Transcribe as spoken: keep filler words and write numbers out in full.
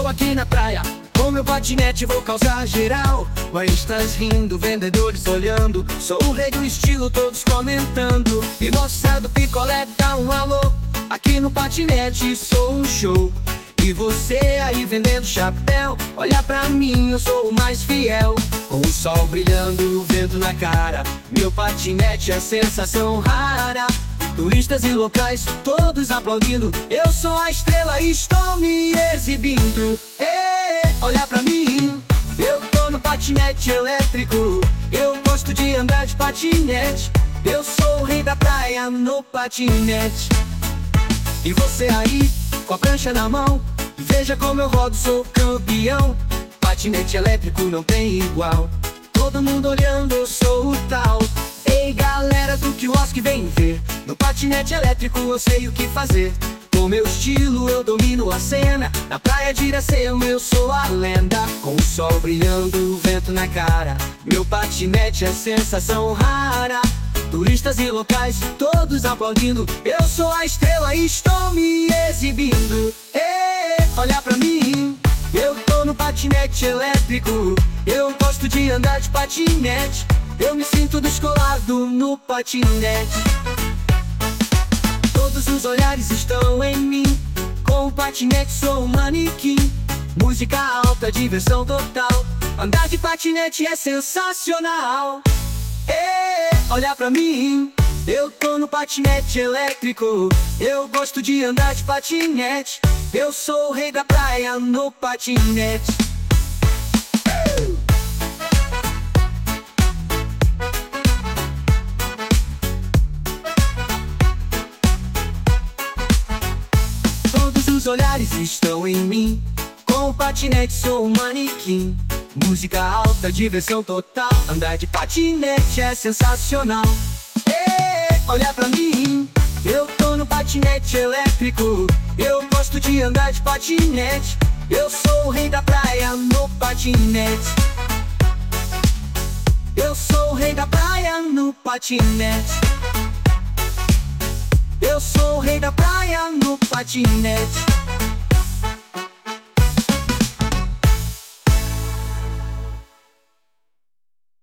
Estou aqui na praia, com meu patinete vou causar geral. Guaístas rindo, vendedores olhando. Sou o rei do estilo, todos comentando. E moça do picolé dá um alô. Aqui no patinete sou um show. E você aí vendendo chapéu, olha pra mim, eu sou o mais fiel. Com o sol brilhando e o vento na cara, meu patinete é sensação rara. Turistas e locais, todos aplaudindo. Eu sou a estrela e estou me exibindo. Ê, olha pra mim, eu tô no patinete elétrico. Eu gosto de andar de patinete. Eu sou o rei da praia no patinete. E você aí, com a prancha na mão, veja como eu rodo, sou campeão. Patinete elétrico não tem igual. Todo mundo olhando, eu sou o tal. Ei galera do quiosque, vem ver. No patinete elétrico eu sei o que fazer. Com meu estilo eu domino a cena. Na praia de Iracema eu sou a lenda. Com o sol brilhando, o vento na cara, meu patinete é sensação rara. Turistas e locais, todos aplaudindo. Eu sou a estrela e estou me exibindo. Ê, olha pra mim, eu tô no patinete elétrico. Eu gosto de andar de patinete. Eu me sinto descolado no patinete. Todos os olhares estão em mim. Com o patinete sou um manequim. Música alta, diversão total. Andar de patinete é sensacional. Ê, olha pra mim, eu tô no patinete elétrico. Eu gosto de andar de patinete. Eu sou o rei da praia no patinete. Todos os olhares estão em mim. Com o patinete sou um manequim. Música alta, diversão total. Andar de patinete é sensacional. Ê, olha pra mim, eu tô no patinete elétrico. Eu gosto de andar de patinete. Eu sou o rei da praia no patinete. Eu sou o rei da praia no patinete. Eu sou o rei da praia no patinete.